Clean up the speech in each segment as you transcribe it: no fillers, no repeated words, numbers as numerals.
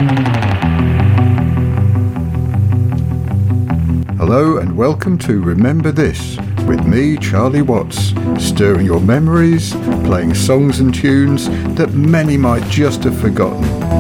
Hello and welcome to Remember This, with me, Charlie Watts, stirring your memories, playing songs and tunes that many might just have forgotten.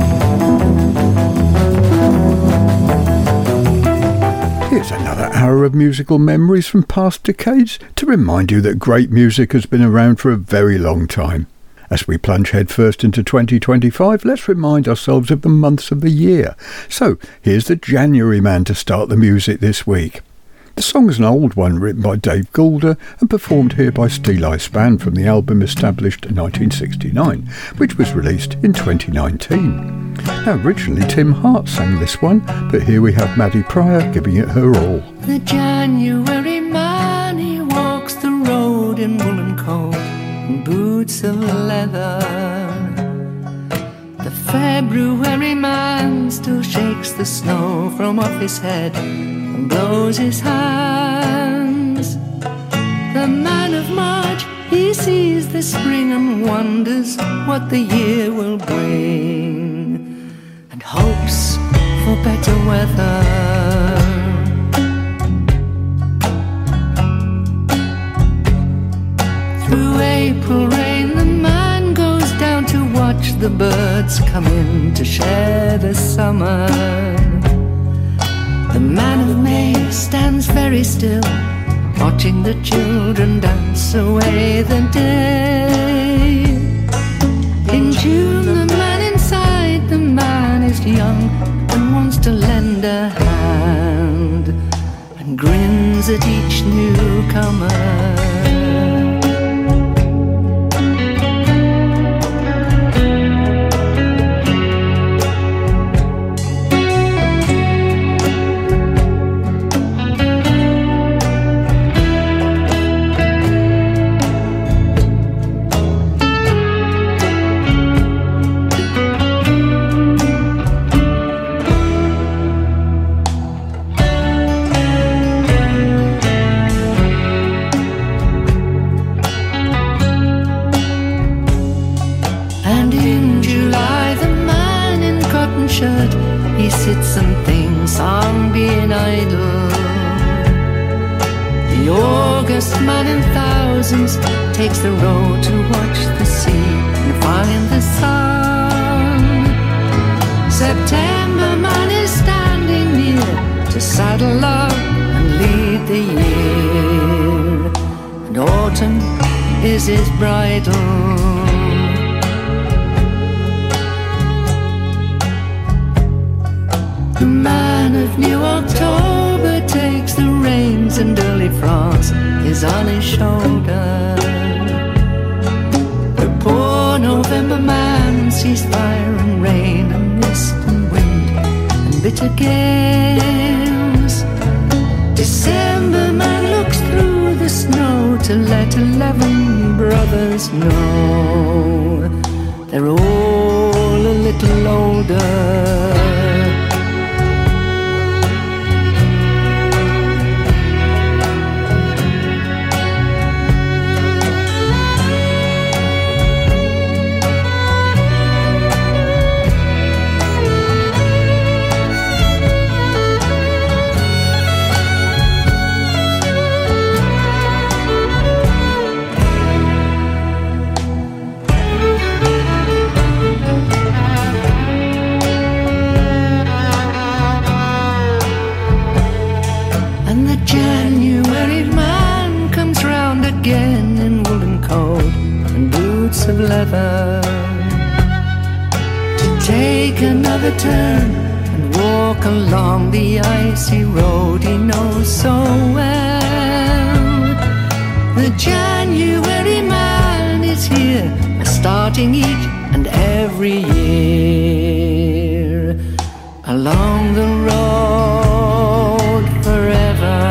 Here's another hour of musical memories from past decades to remind you that great music has been around for a very long time. As we plunge headfirst into 2025, let's remind ourselves of the months of the year. So, here's the January Man to start the music this week. The song is an old one written by Dave Goulder and performed here by Steeleye Span from the album established in 1969, which was released in 2019. Now, originally Tim Hart sang this one, but here we have Maddie Pryor giving it her all. The January man, he walks the road in woolen coat and boots of leather. The February man still shakes the snow from off his head and blows his hands. The man of March, he sees the spring and wonders what the year will bring, and hopes for better weather. Through April rain, the man goes down to watch the birds come in to share the summer. The man of May stands very still, watching the children dance away the day. In June, the man inside, the man is young and wants to lend a hand, and grins at each newcomer. He sits and thinks on being idle. The August man in thousands takes the road to watch the sea and find the sun. September man is standing near to saddle up and lead the year, and autumn is his bridle. The man of New October takes the reins, and early frost is on his shoulder. The poor November man sees fire and rain and mist and wind and bitter gales. December man looks through the snow to let 11 brothers know they're all a little older. Again in woolen coat and boots of leather, to take another turn and walk along the icy road he knows so well. The January man is here, starting each and every year along the road forever.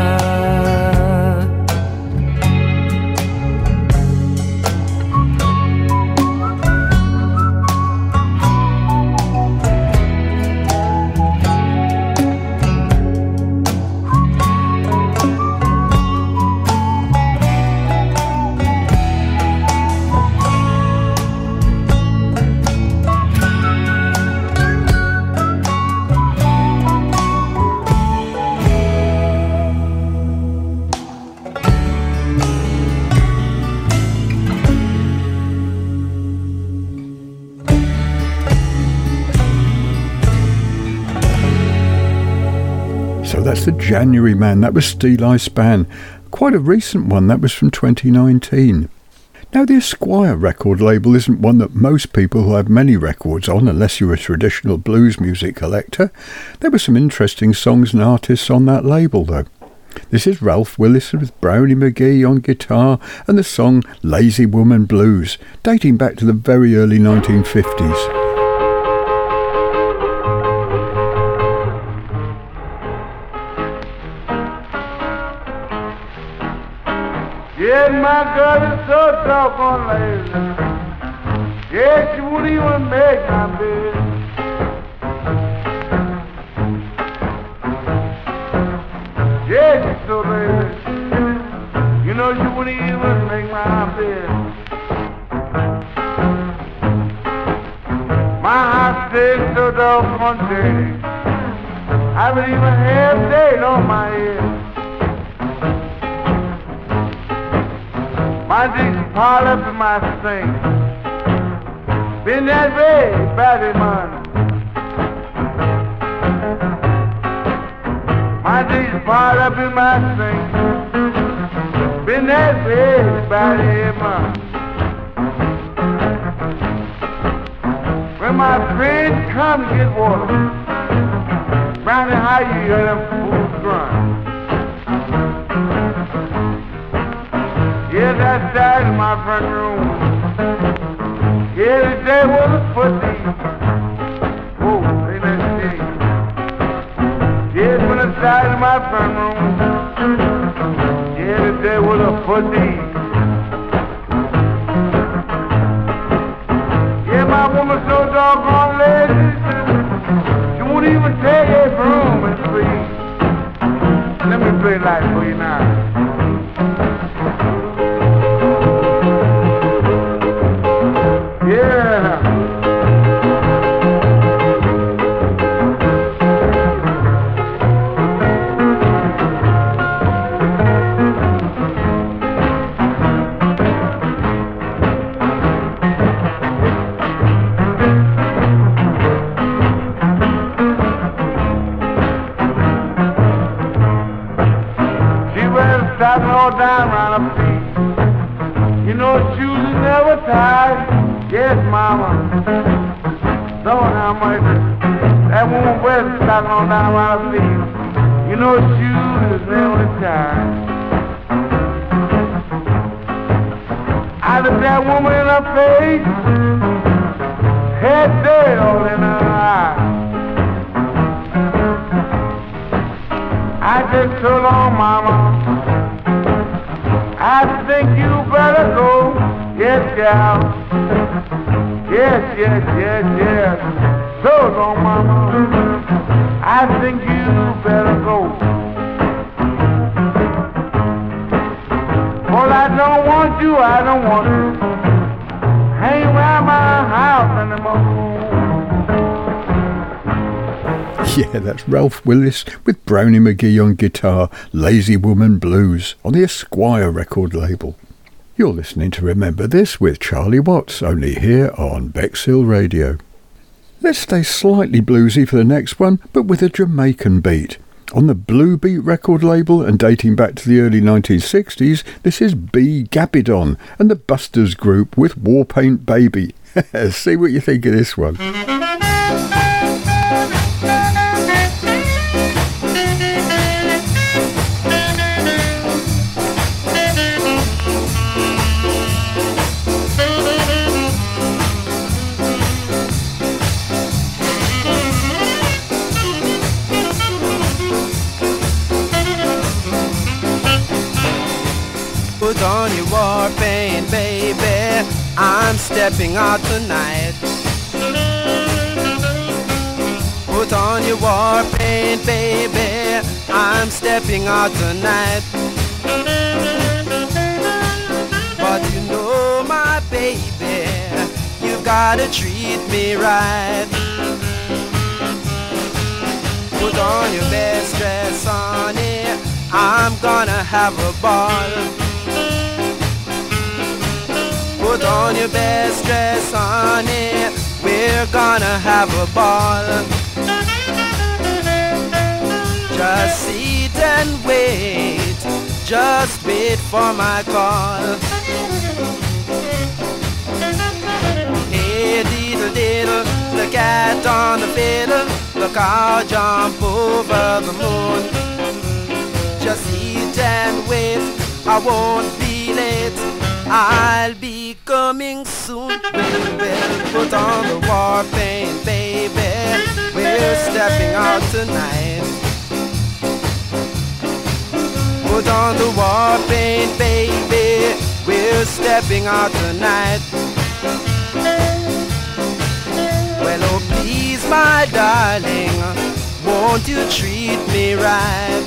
So that's the January Man. That was Steeleye Span. Quite a recent one. That was from 2019. Now, the Esquire record label isn't one that most people who have many records on, unless you're a traditional blues music collector. There were some interesting songs and artists on that label, though. This is Ralph Willis with Brownie McGhee on guitar and the song Lazy Woman Blues, dating back to the very early 1950s. Yeah, my girl is so doggone lazy. Yeah, she wouldn't even make my bed. Yeah, she's so lazy. You know she wouldn't even make my bed. My house stays so doggone dirty. I haven't even had a day on my head. My dick's piled up in my sink. Been that way, badly, man. My dick's piled up in my sink. Been that way, badly, man. When my friends come to get water, Brownie, how you hear them fools run? Yeah, that's that in my front room. Yeah, today was a foot deep. Whoa, ain't that shit? Yeah, it's been a side in my front room. Yeah, today was a foot deep. Yeah, my woman so doggone lazy. She won't even take a broom and sweep. Let me play light for you now. Down around her feet. You know shoes is never tied. Yes, mama. Lord how much that woman wears stocking on down around her feet. You know shoes is never tied. I looked that woman in her face, head dirt all in her eye. I just told on mama, I think you better go. Yes, gal. Yes, yes, yes, yes. So long, mama. I think you better go. Well, I don't want you, I don't want you. Hang around my house anymore. Yeah, that's Ralph Willis with Brownie McGhee on guitar, Lazy Woman Blues, on the Esquire record label. You're listening to Remember This with Charlie Watts, only here on Bexhill Radio. Let's stay slightly bluesy for the next one, but with a Jamaican beat. On the Blue Beat record label and dating back to the early 1960s, this is B. Gabidon and the Busters Group with Warpaint Baby. See what you think of this one. Put on your war paint, baby, I'm stepping out tonight. Put on your war paint, baby, I'm stepping out tonight. But you know, my baby, you've gotta treat me right. Put on your best dress, honey, I'm gonna have a ball. Put on your best dress, honey, we're gonna have a ball. Just sit and wait, just wait for my call. Hey diddle diddle, the cat on the fiddle, the cow jump over the moon. Just sit and wait, I won't be late, I'll be coming soon. Well, put on the war paint, baby, we're stepping out tonight. Put on the war paint, baby, we're stepping out tonight. Well, oh please, my darling, won't you treat me right?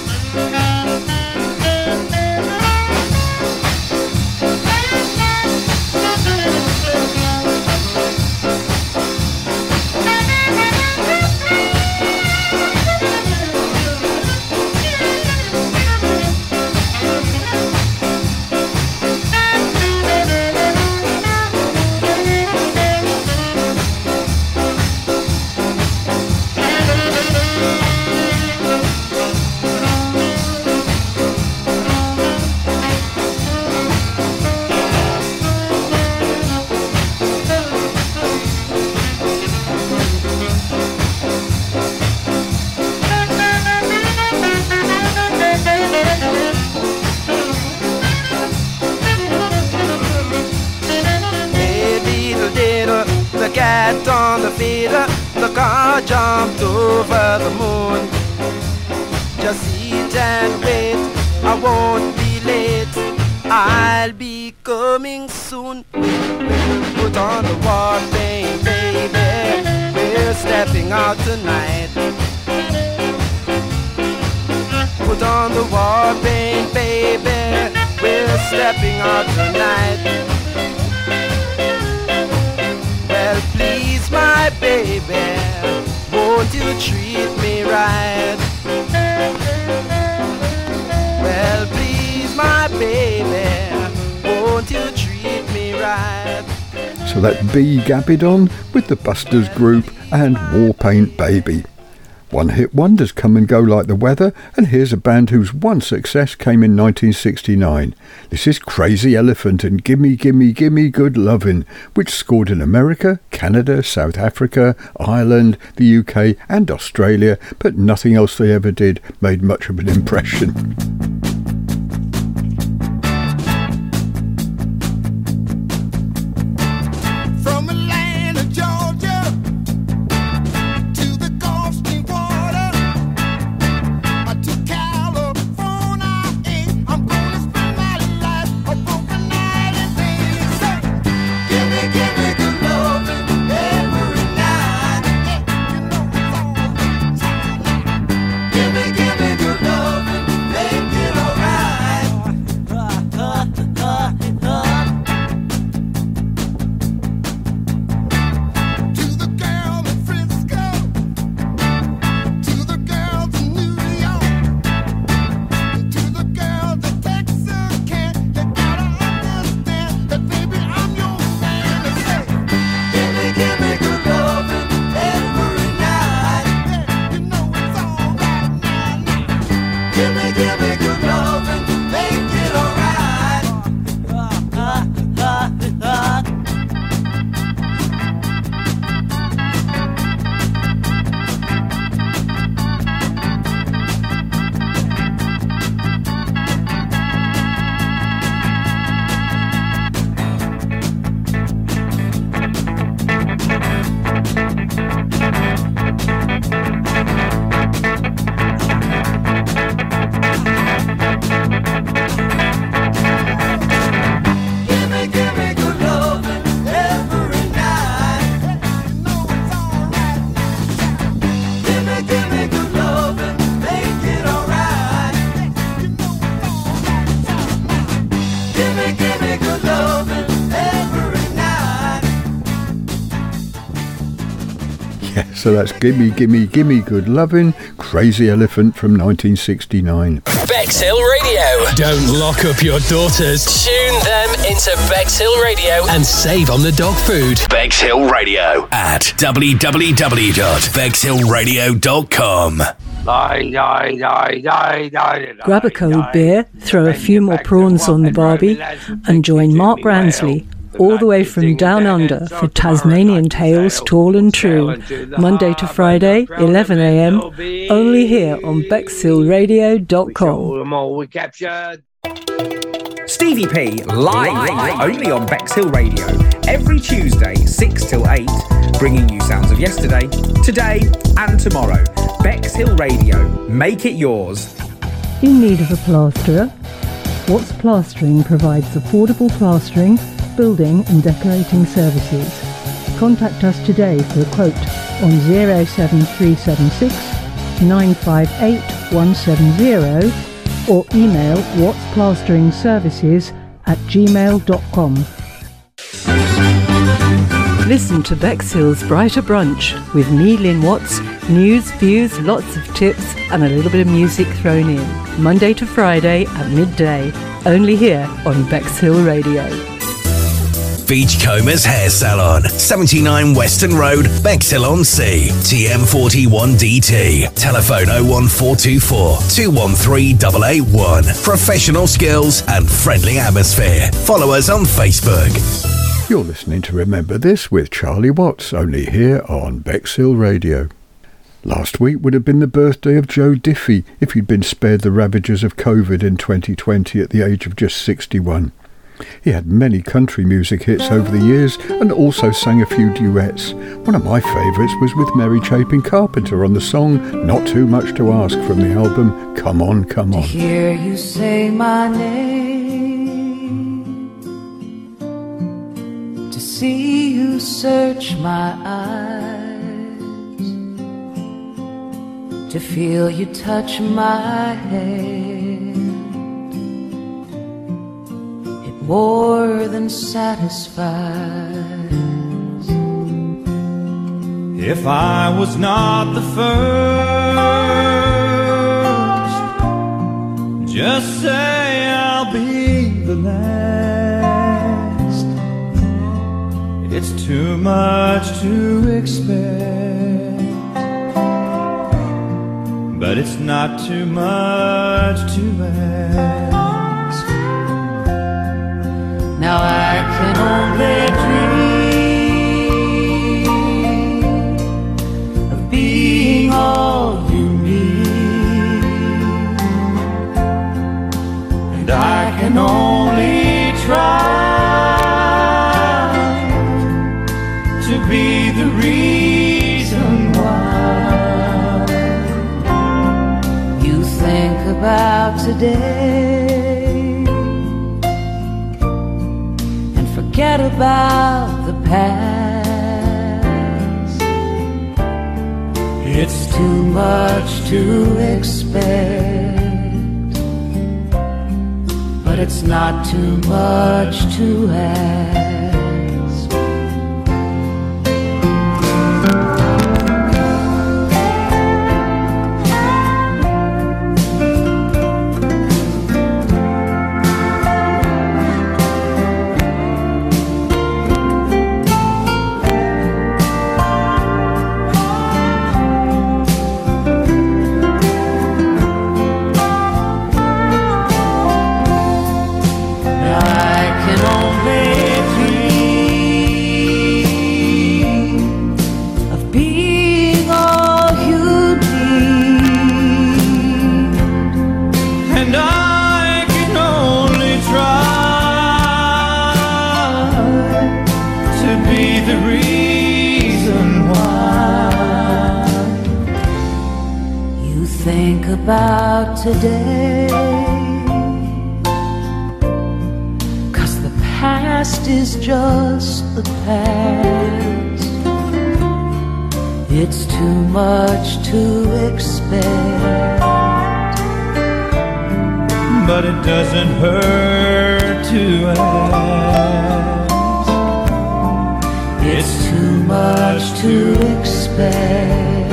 On the feeder, the car jumped over the moon. Just sit and wait, I won't be late, I'll be coming soon. Put on the war paint, baby, we're stepping out tonight. Put on the war paint, baby, we're stepping out tonight. Well, please, my baby, won't you treat me right? Well, please, my baby, won't you treat me right? So that B Gabidon with the Busters Group and Warpaint Baby. One-hit wonders come and go like the weather, and here's a band whose one success came in 1969. This is Crazy Elephant and Gimme Gimme Gimme Good Lovin', which scored in America, Canada, South Africa, Ireland, the UK and Australia, but nothing else they ever did made much of an impression. So that's Gimme Gimme Gimme Good Lovin', Crazy Elephant from 1969. Bexhill Radio. Don't lock up your daughters. Tune them into Bexhill Radio and save on the dog food. Bexhill Radio at www.bexhillradio.com. Grab a cold beer, throw a few more prawns on the barbie, and join Mark Ransley all the way from Down Under for Tasmanian Tales Tall and True, Monday to Friday, 11 a.m, only here on BexhillRadio.com. Stevie P, live only on Bexhill Radio, every Tuesday, 6 till 8, bringing you sounds of yesterday, today and tomorrow. Bexhill Radio, make it yours. In need of a plasterer? Watts Plastering provides affordable plastering, building and decorating services. Contact us today for a quote on 07376 958 170 or email wattsplasteringservices@gmail.com. Listen to Bexhill's Brighter Brunch with me, Lynn Watts. News, views, lots of tips and a little bit of music thrown in. Monday to Friday at midday. Only here on Bexhill Radio. Beachcombers Hair Salon, 79 Western Road, Bexhill-on-Sea, TM41DT. Telephone 01424 213 881. Professional skills and friendly atmosphere. Follow us on Facebook. You're listening to Remember This with Charlie Watts, only here on Bexhill Radio. Last week would have been the birthday of Joe Diffie if he'd been spared the ravages of COVID in 2020 at the age of just 61. He had many country music hits over the years and also sang a few duets. One of my favourites was with Mary Chapin Carpenter on the song Not Too Much to Ask from the album Come On, Come On. To hear you say my name, to see you search my eyes, to feel you touch my hand, more than satisfies. If I was not the first, just say I'll be the last. It's too much to expect, but it's not too much to ask. Now I can only dream of being all you need, and I can only try to be the reason why you think about today. Forget about the past. It's too much to expect, but it's not too much to ask. About today, 'cause the past is just the past. It's too much to expect, but it doesn't hurt to ask. It's too much to expect,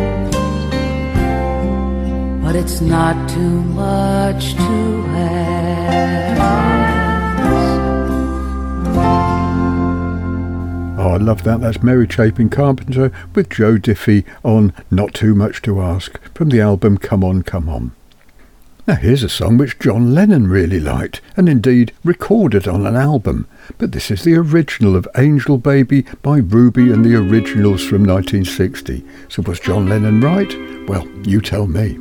but it's not too much to ask. love that. That's Mary Chapin Carpenter with Joe Diffie on Not Too Much to Ask from the album Come On, Come On. Now here's a song which John Lennon really liked and indeed recorded on an album, but this is the original of Angel Baby by Ruby and the Originals from 1960. So was John Lennon right? Well, you tell me.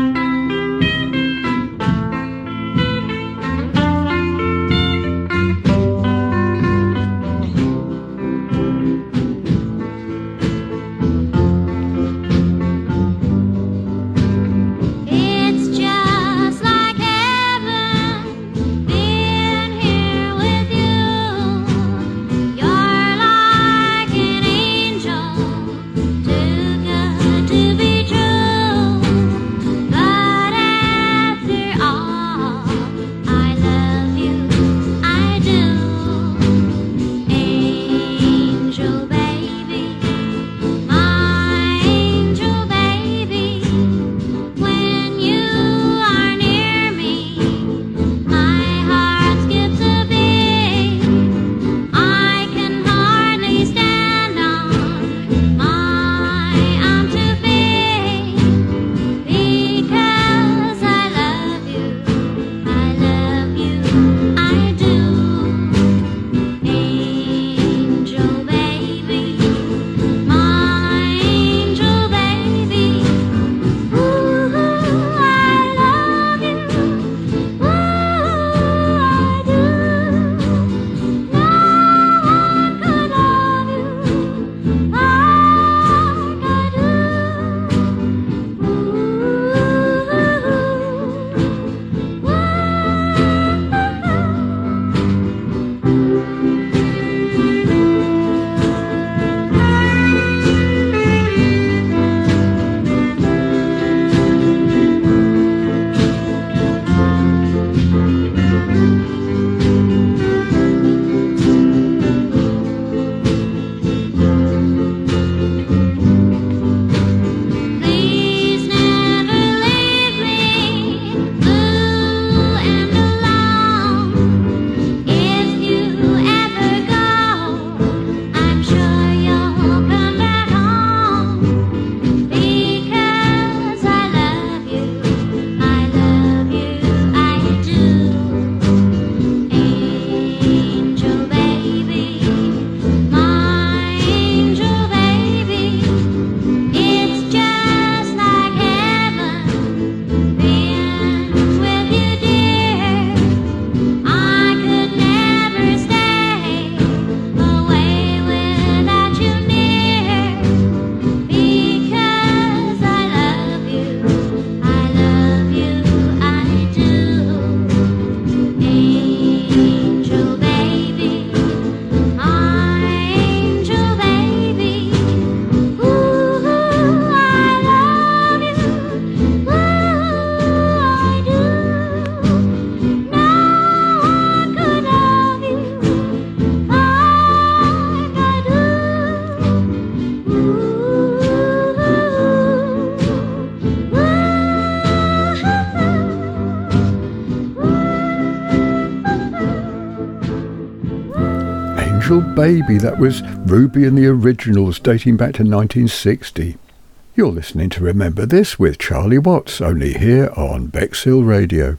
Baby, that was Ruby and the Originals dating back to 1960. You're listening to Remember This with Charlie Watts, only here on Bexhill Radio.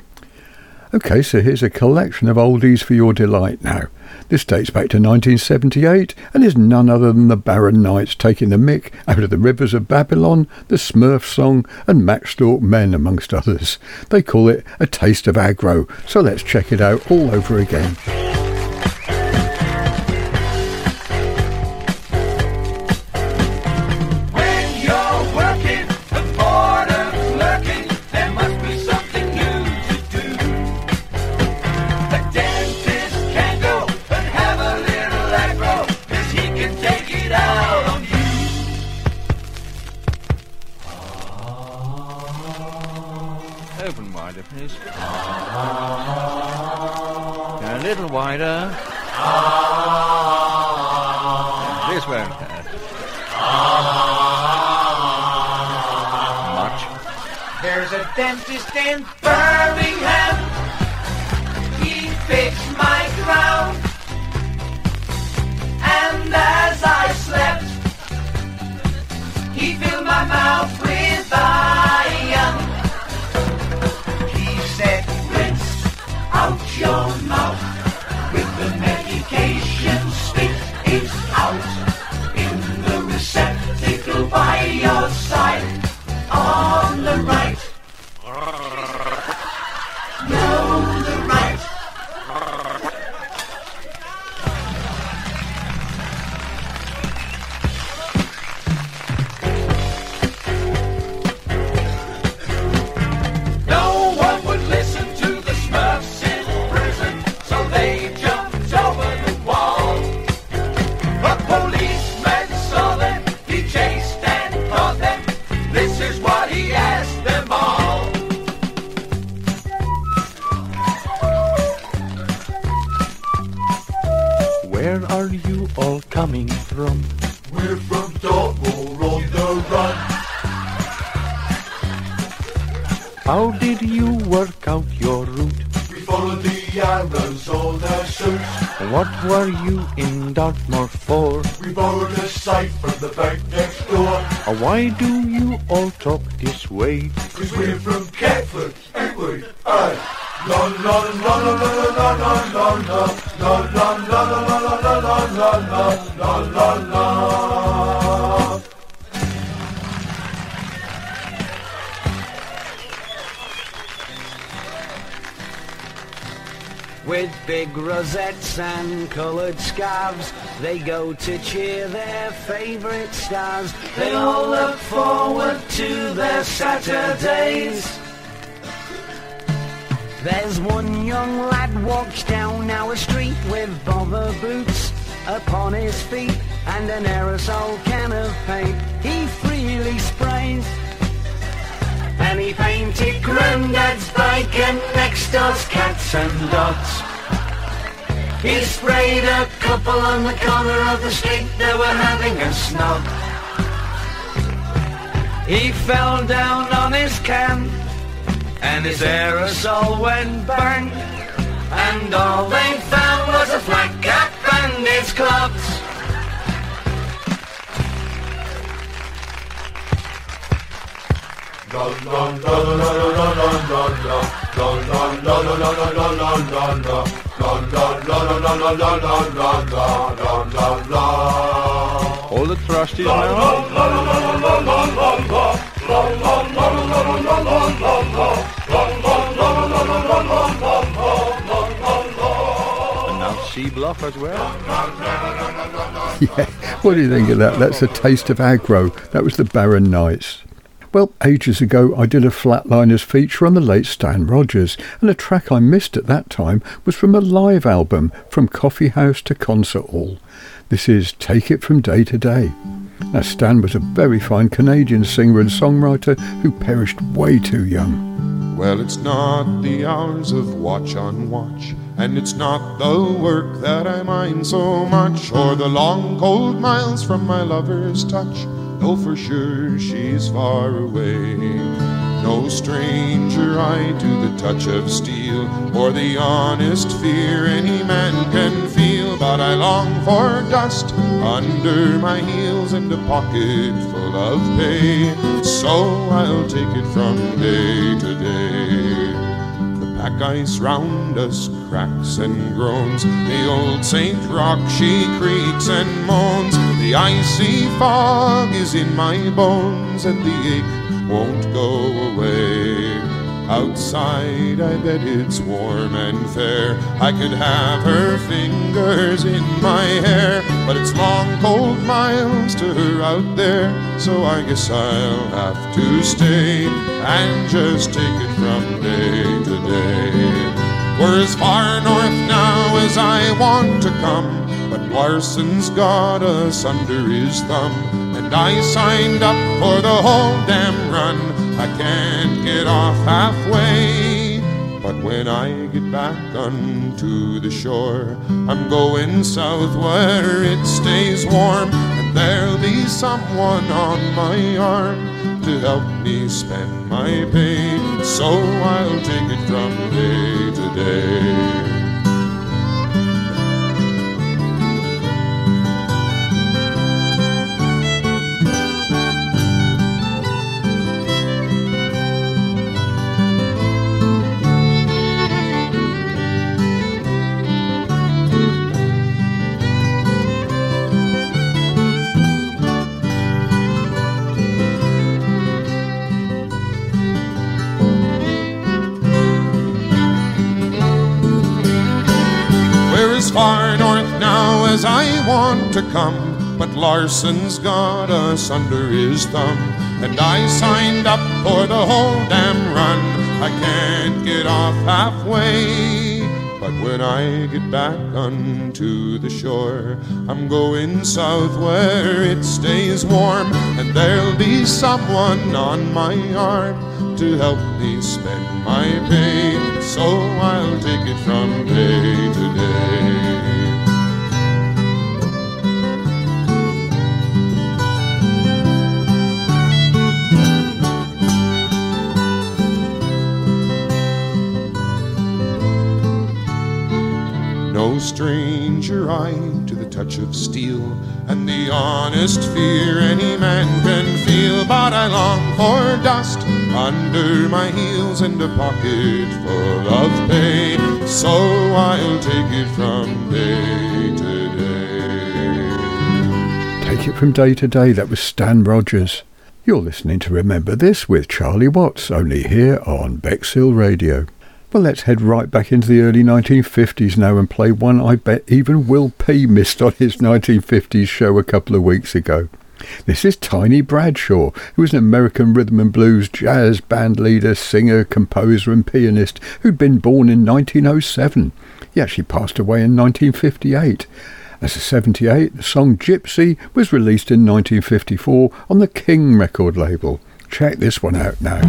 Okay, so here's a collection of oldies for your delight now. This dates back to 1978 and is none other than the Barron Knights taking the mick out of the Rivers of Babylon, the Smurf Song and Matchstalk Men amongst others. They call it A Taste of Aggro, so let's check it out all over again. A little wider. This won't hurt. Much. There's a dentist in Birmingham. He fixed my crown. And as I slept. He filled my mouth with iron. He said, rinse out your mouth with the medication. Spit it out in the receptacle by your side on the right. No, the right. No one would listen to the Smurfs in prison, so they jumped over the wall. A policeman saw them, he chased and caught them. This is what he asked them all. Where are you all coming from? We're from Dartmoor on the run. How did you work out your route? We followed the arrows on our suits. What were you in Dartmoor for? We borrowed a sight from the bank next door. Why do you all talk this way? Cause we're from Catford, ain't we? Aye. La la la la la la la la la la la la la la la la la la. With big rosettes and coloured scarves, they go to cheer their favourite stars. They all look forward to their Saturdays. There's one young lad walks down our street with bother boots upon his feet and an aerosol can of paint he freely sprays. And he painted Grandad's bike and next door's cats and dogs. He sprayed a couple on the corner of the street, they were having a snog. He fell down on his can and his aerosol went bang, and all they found was a flat cap and his clogs. La la la la la la la la la la la la la la la la la la la. All the thrusties now. And now C block as well. Yeah, what do you think of that? That's a taste of aggro. That was the Barron Knights. Well, ages ago I did a Flatliners feature on the late Stan Rogers, and a track I missed at that time was from a live album, From Coffee House to Concert Hall. This is Take It From Day to Day. Now, Stan was a very fine Canadian singer and songwriter who perished way too young. Well, it's not the hours of watch on watch, and it's not the work that I mind so much, or the long cold miles from my lover's touch, though for sure she's far away. No stranger I to the touch of steel, or the honest fear any man can feel, but I long for dust under my heels and a pocket full of pay, so I'll take it from day to day. The pack ice round us cracks and groans, the old St. Rock she creaks and moans, the icy fog is in my bones and the ache won't go away. Outside I bet it's warm and fair, I could have her fingers in my hair, but it's long cold miles to her out there, so I guess I'll have to stay and just take it from day to day. We're as far north now as I want to come, but Larson's got us under his thumb, and I signed up for the whole damn run. I can't get off halfway, but when I get back unto the shore, I'm going south where it stays warm, and there'll be someone on my arm to help me spend my pay, so I'll take it from day to day. far north now as I want to come, but Larson's got us under his thumb. And I signed up for the whole damn run. I can't get off halfway. But when I get back unto the shore, I'm going south where it stays warm, and there'll be someone on my arm to help me spend my pay. So I'll take it from day to day. No stranger I to the touch of steel, and the honest fear any man can feel. But I long for dust under my heels and a pocket full of pay. So I'll take it from day to day. Take it from day to day, that was Stan Rogers. You're listening to Remember This with Charlie Watts, only here on Bexhill Radio. Well, let's head right back into the early 1950s now and play one I bet even Will P missed on his 1950s show a couple of weeks ago. This is Tiny Bradshaw, who was an American rhythm and blues jazz band leader, singer, composer and pianist who'd been born in 1907. He actually passed away in 1958. As a 78, the song Gypsy was released in 1954 on the King record label. Check this one out now.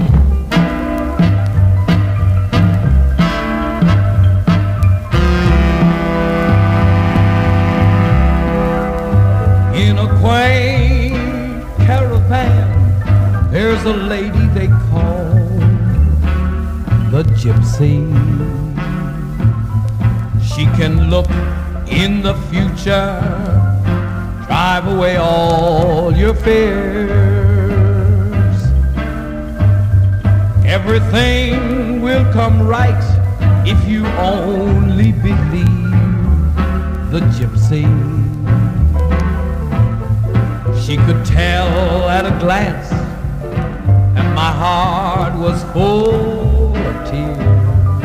In a quaint caravan, there's a lady they call the Gypsy. She can look in the future, drive away all your fears. Everything will come right if you only believe the Gypsy. She could tell at a glance, and my heart was full of tears.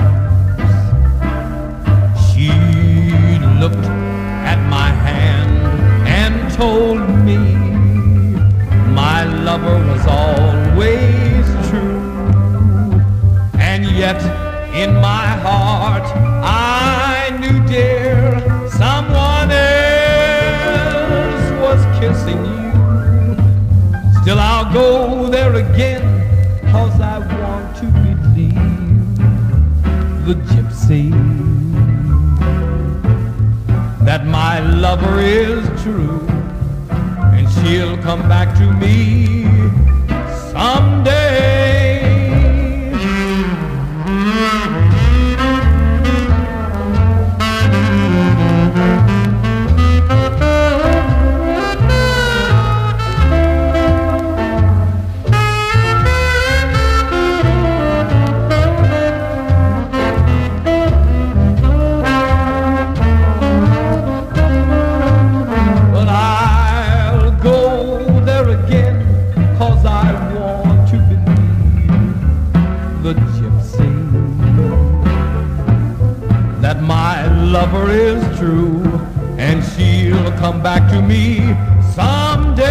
She looked at my hand and told me my lover was always true. And yet in my heart I knew, dear, someone else was kissing you. Still I'll go there again, 'cause I want to believe the Gypsy, that my lover is true, and she'll come back to me someday. Lover is true, and she'll come back to me someday.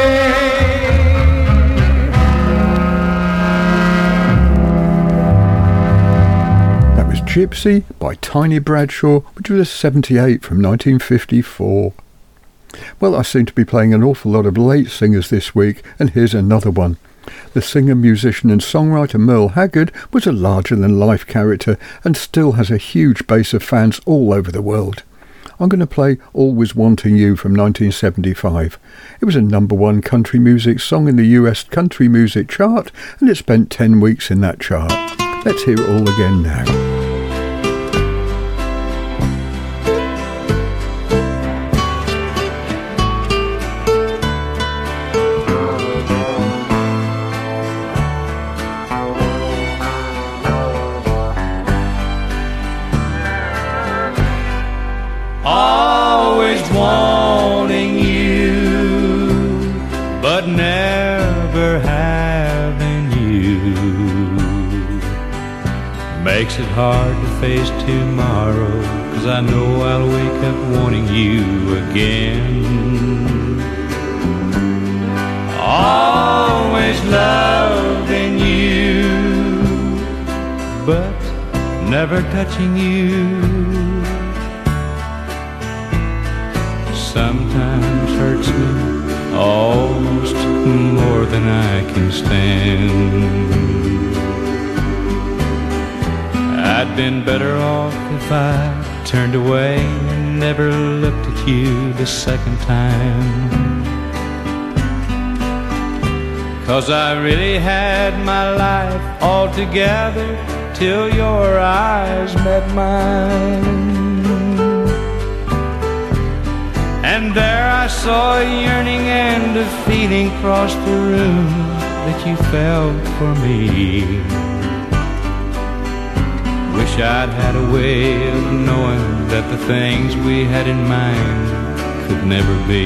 That was Gypsy by Tiny Bradshaw, which was a 78 from 1954. Well, I seem to be playing an awful lot of late singers this week, and here's another one. The singer, musician and songwriter Merle Haggard was a larger-than-life character and still has a huge base of fans all over the world. I'm going to play Always Wanting You from 1975. It was a #1 country music song in the US country music chart, and it spent 10 weeks in that chart. Let's hear it all again now. Wanting you, but never having you, makes it hard to face tomorrow, 'cause I know I'll wake up wanting you again. Always loving you, but never touching you. Sometimes hurts me almost more than I can stand. I'd been better off if I turned away and never looked at you the second time. 'Cause I really had my life all together till your eyes met mine. And there I saw a yearning and a feeling cross the room that you felt for me. Wish I'd had a way of knowing that the things we had in mind could never be.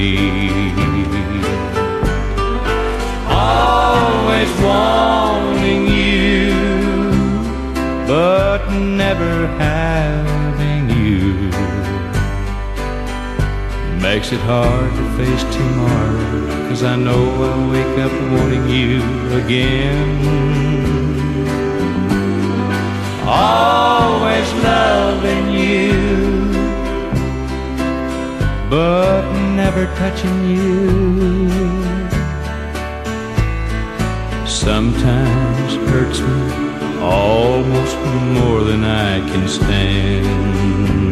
Always wanting you, but never having you, makes it hard to face tomorrow, 'cause I know I'll wake up wanting you again. Always loving you, but never touching you. Sometimes hurts me almost more than I can stand.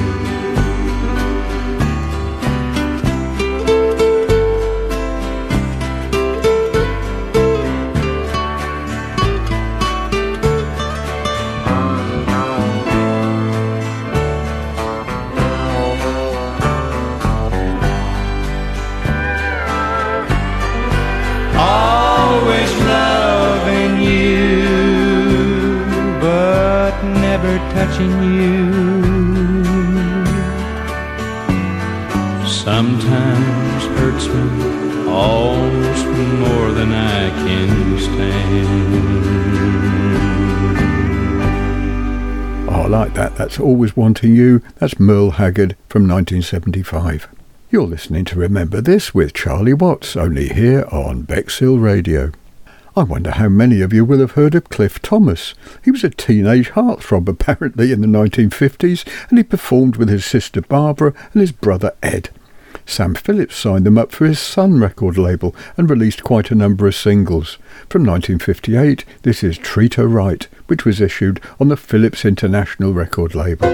Touching you. Sometimes hurts me almost more than I can stand. Oh, I like that. That's Always Wanting You. That's Merle Haggard from 1975. You're listening to Remember This with Charlie Watts, only here on Bexhill Radio. I wonder how many of you will have heard of Cliff Thomas. He was a teenage heartthrob apparently in the 1950s, and he performed with his sister Barbara and his brother Ed. Sam Phillips signed them up for his Sun record label and released quite a number of singles. From 1958, this is Treat Her Right, which was issued on the Phillips International record label.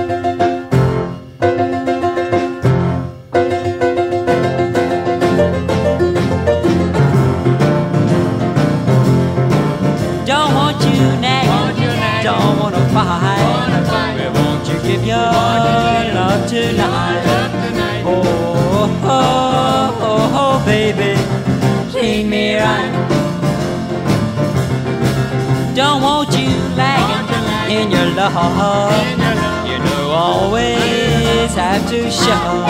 Don't want you lagging in your love. You know always have to show.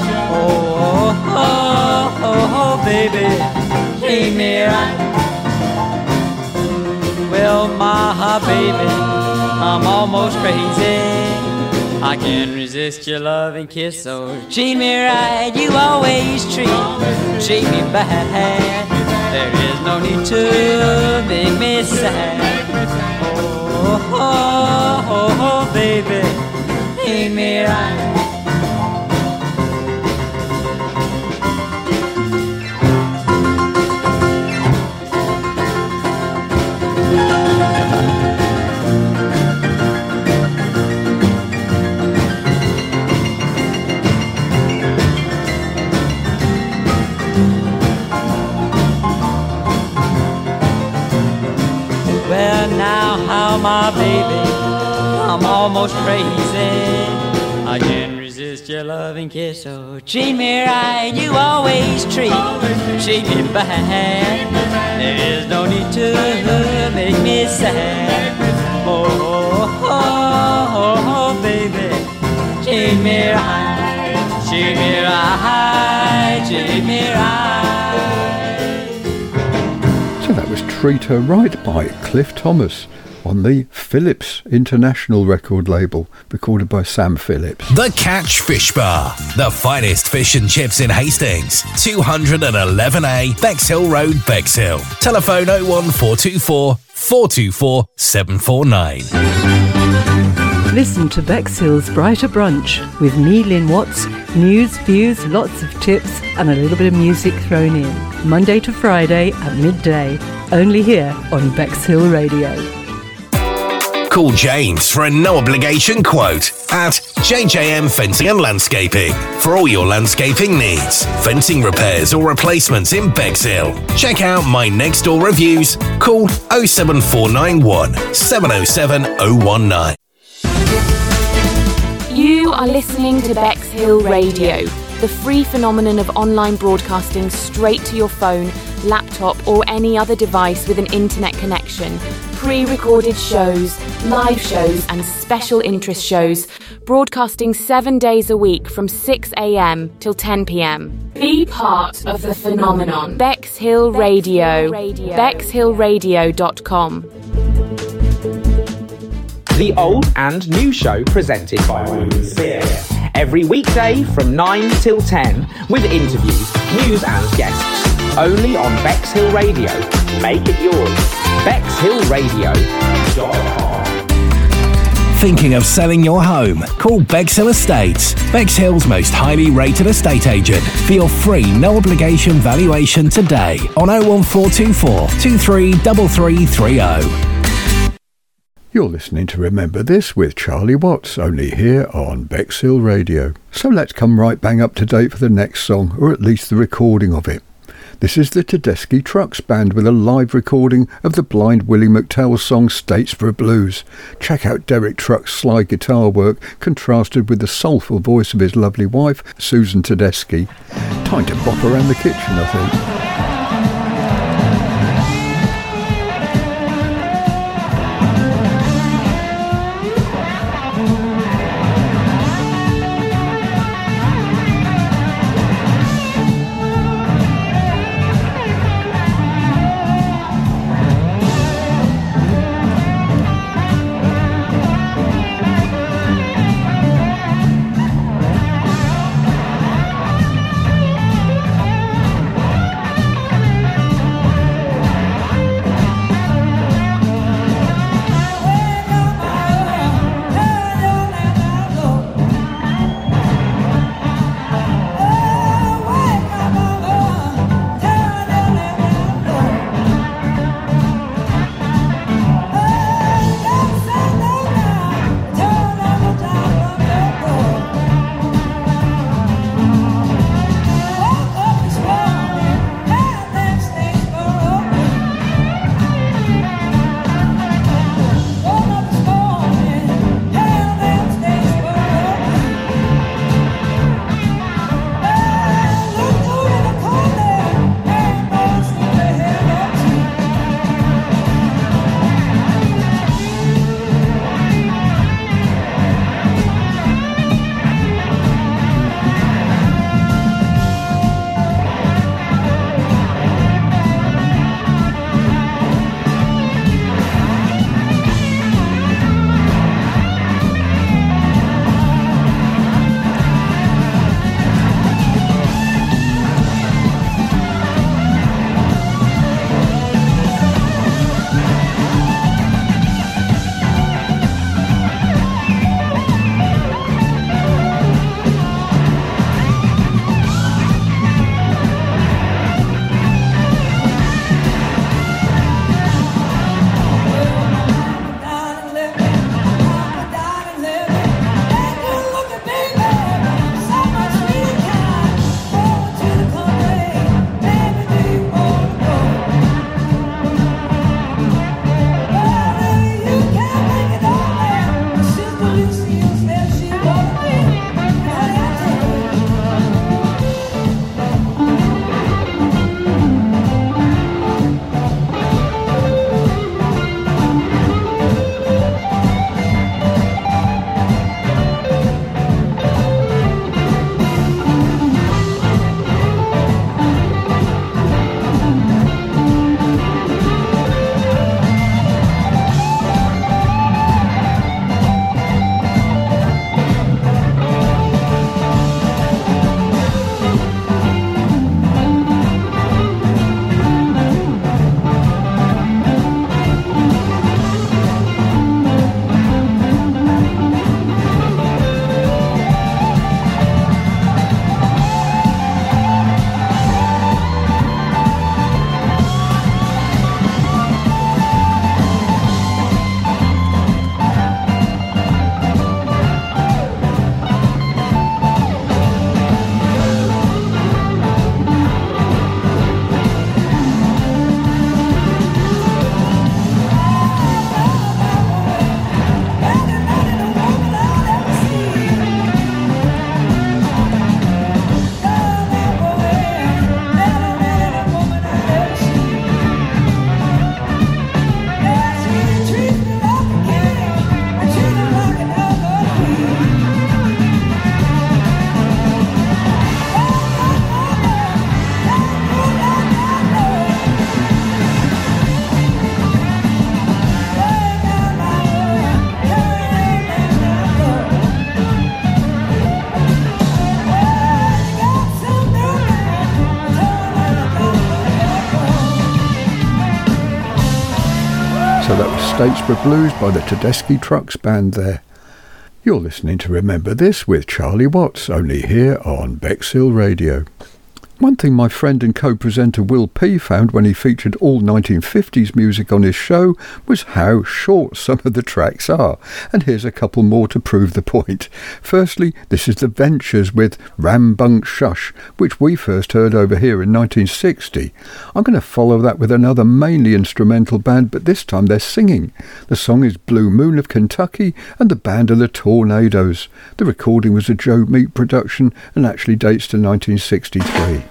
Oh, baby, treat me right. Well, my baby, I'm almost crazy. I can't resist your love and kiss, so treat me right. You always treat me bad. There is no need to make me sad. Oh, baby, treat me right. My baby, I'm almost crazy. I can't resist your loving kiss, so treat me right. You always treat me bad. There is no need to make me sad. Oh, baby, treat me right, treat me right, treat me right. So that was Treat Her Right by Cliff Thomas. on the Phillips International record label, recorded by Sam Phillips. The Catch Fish Bar, the finest fish and chips in Hastings, 211A Bexhill Road, Bexhill. Telephone 01424 424 749. Listen to Bexhill's Brighter Brunch with me, Lynn Watts. News, views, lots of tips and a little bit of music thrown in. Monday to Friday at midday. Only here on Bexhill Radio. Call James for a no-obligation quote at JJM Fencing and Landscaping for all your landscaping needs. Fencing repairs or replacements in Bexhill. Check out my next door reviews. Call 07491 707 019. You are listening to Bexhill Radio, the free phenomenon of online broadcasting straight to your phone, laptop or any other device with an internet connection. Pre-recorded shows, live shows and special interest shows, broadcasting 7 days a week from 6 a.m. till 10 p.m. Be part of the phenomenon. Bexhill Radio. BexhillRadio.com. The Old and New Show presented by William Spear. Every weekday from 9 till 10 with interviews, news and guests. Only on Bexhill Radio. Make it yours. BexhillRadio.com. Thinking of selling your home? Call Bexhill Estates, Bexhill's most highly rated estate agent, for your free no-obligation valuation today on 01424 233330. You're listening to Remember This with Charlie Watts, only here on Bexhill Radio. So let's come right bang up to date for the next song, or at least the recording of it. This is the Tedeschi Trucks Band with a live recording of the Blind Willie McTell's song Statesboro Blues. Check out Derek Trucks' slide guitar work contrasted with the soulful voice of his lovely wife, Susan Tedeschi. Time to bop around the kitchen, I think. So that was Statesboro Blues by the Tedeschi Trucks Band there. You're listening to Remember This with Charlie Watts, only here on Bexhill Radio. One thing my friend and co-presenter Will P found when he featured all 1950s music on his show was how short some of the tracks are. And here's a couple more to prove the point. Firstly, this is The Ventures with Ram Bunk Shush, which we first heard over here in 1960. I'm going to follow that with another mainly instrumental band, but this time they're singing. The song is Blue Moon of Kentucky and the band are the Tornadoes. The recording was a Joe Meek production and actually dates to 1963.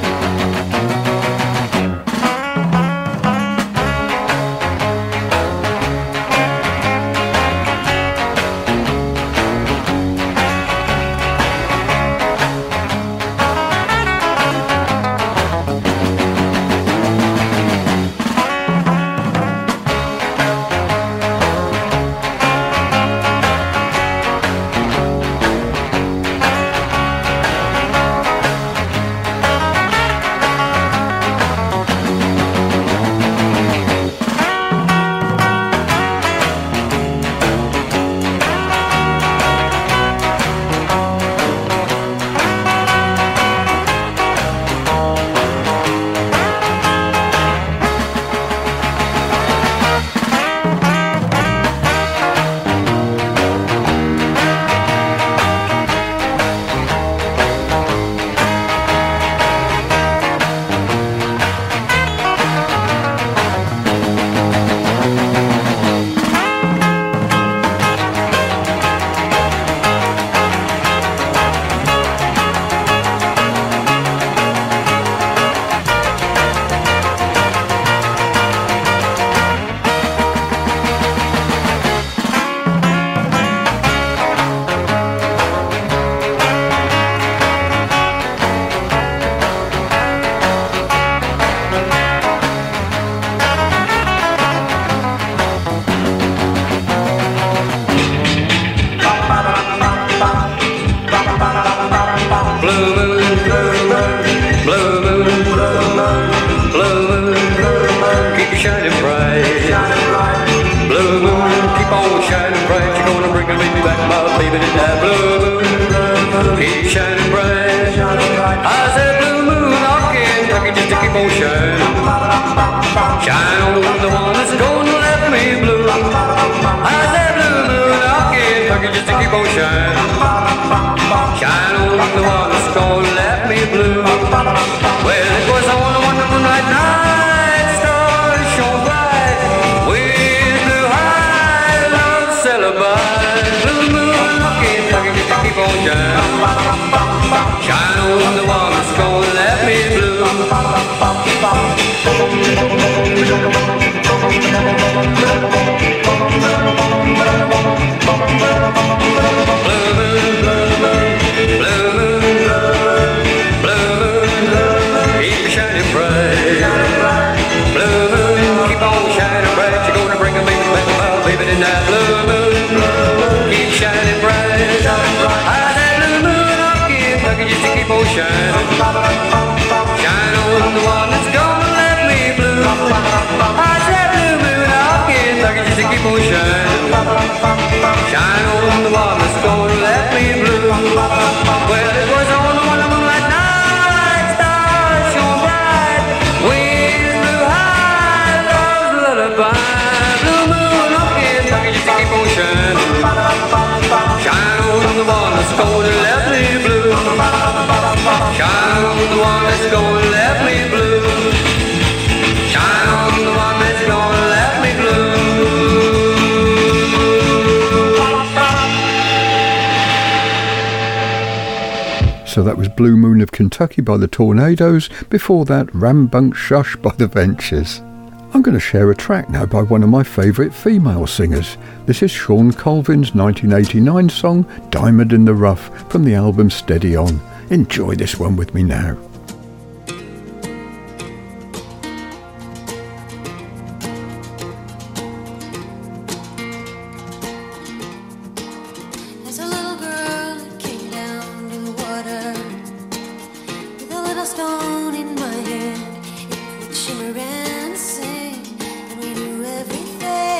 So that was Blue Moon of Kentucky by the Tornadoes. Before that, Ram Bunk Shush by the Ventures. I'm going to share a track now by one of my favourite female singers. This is Shawn Colvin's 1989 song Diamond in the Rough from the album Steady On. Enjoy this one with me now. Stone in my hand, it would shimmer and sing, and we knew everything.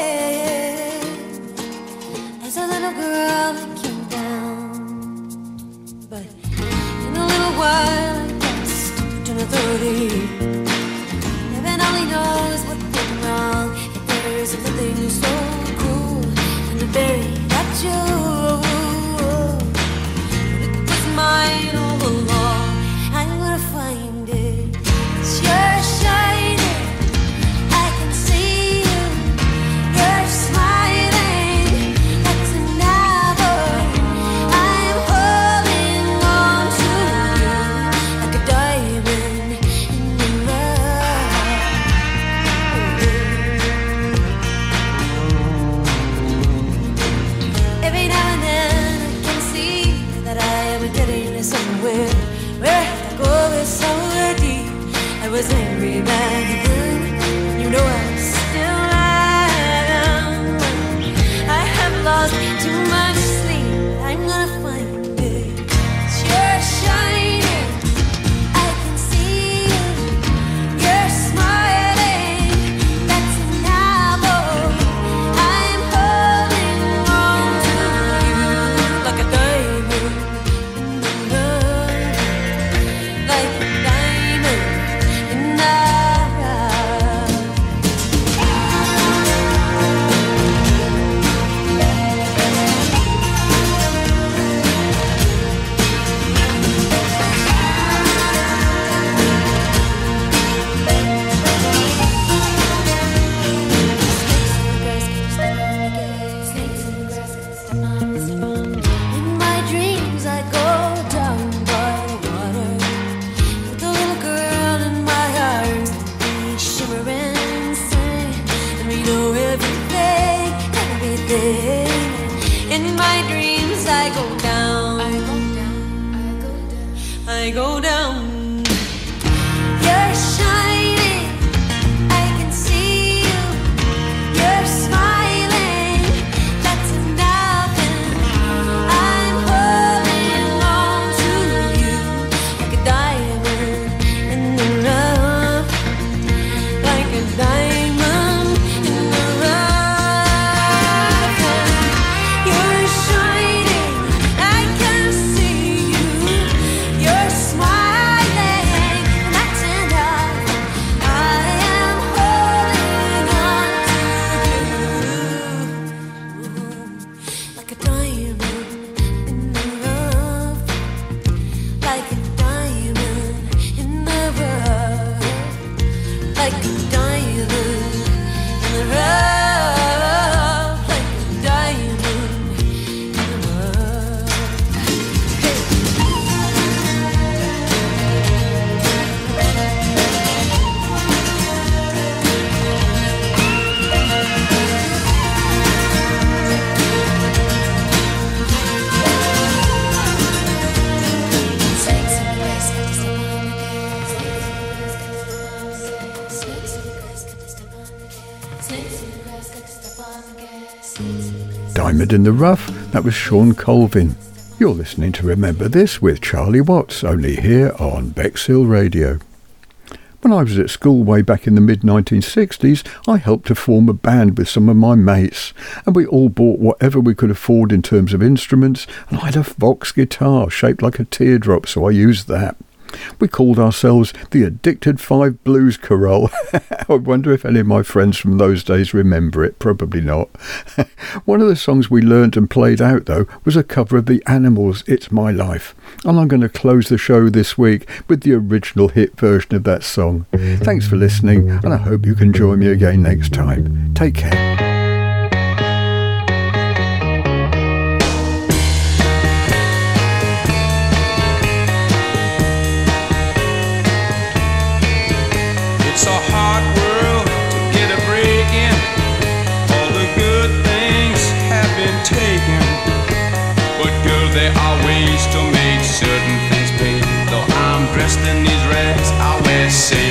know everything, everything. In my dreams I go down, I go down, I go down, I go down. You're shining, I can see you. You're smiling, that's enough. And I'm holding on to you like a diamond in the rough, like a diamond in the rough. And you're shining, I can see you. You're smiling, that's enough. I am holding on to you like a diamond in the rough, like a diamond in the rough, like a diamond in the rough, like a diamond in the rough. Diamond in the Rough, that was Sean Colvin. You're listening to Remember This with Charlie Watts, only here on Bexhill Radio. When I was at school way back in the mid-1960s, I helped to form a band with some of my mates, and we all bought whatever we could afford in terms of instruments, and I had a Vox guitar shaped like a teardrop, so I used that. We called ourselves the Addicted Five Blues Chorale. I wonder if any of my friends from those days remember it. Probably not. One of the songs we learnt and played out, though, was a cover of The Animals' It's My Life. And I'm going to close the show this week with the original hit version of that song. Thanks for listening, and I hope you can join me again next time. Take care. It's a hard world to get a break in. All the good things have been taken, but girl, there are ways to make certain things pay. Though I'm dressed in these rags, I wear safe.